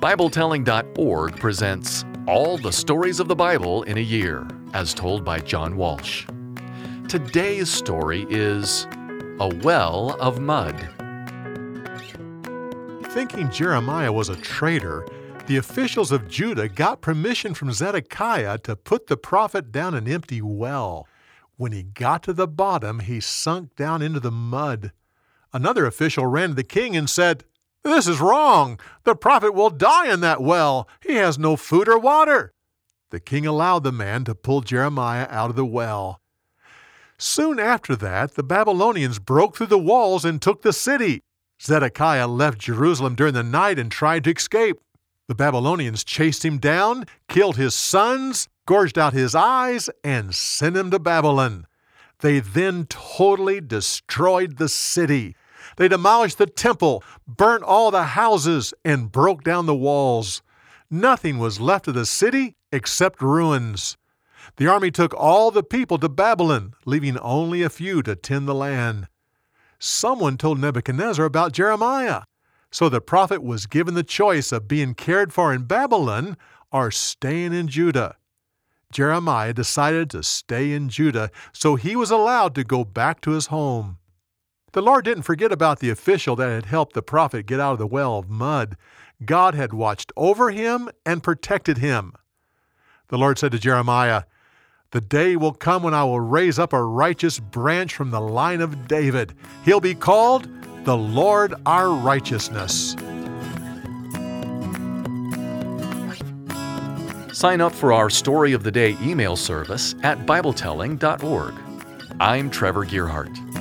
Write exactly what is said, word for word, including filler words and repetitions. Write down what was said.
Bible Telling dot org presents All the Stories of the Bible in a Year, as told by John Walsh. Today's story is A Well of Mud. Thinking Jeremiah was a traitor, the officials of Judah got permission from Zedekiah to put the prophet down an empty well. When he got to the bottom, he sunk down into the mud. Another official ran to the king and said, "This is wrong. The prophet will die in that well. He has no food or water." The king allowed the man to pull Jeremiah out of the well. Soon after that, the Babylonians broke through the walls and took the city. Zedekiah left Jerusalem during the night and tried to escape. The Babylonians chased him down, killed his sons, gorged out his eyes, and sent him to Babylon. They then totally destroyed the city. They demolished the temple, burnt all the houses, and broke down the walls. Nothing was left of the city except ruins. The army took all the people to Babylon, leaving only a few to tend the land. Someone told Nebuchadnezzar about Jeremiah, so the prophet was given the choice of being cared for in Babylon or staying in Judah. Jeremiah decided to stay in Judah, so he was allowed to go back to his home. The Lord didn't forget about the official that had helped the prophet get out of the well of mud. God had watched over him and protected him. The Lord said to Jeremiah, "The day will come when I will raise up a righteous branch from the line of David. He'll be called the Lord our righteousness." Sign up for our Story of the Day email service at Bible Telling dot org. I'm Trevor Gearhart.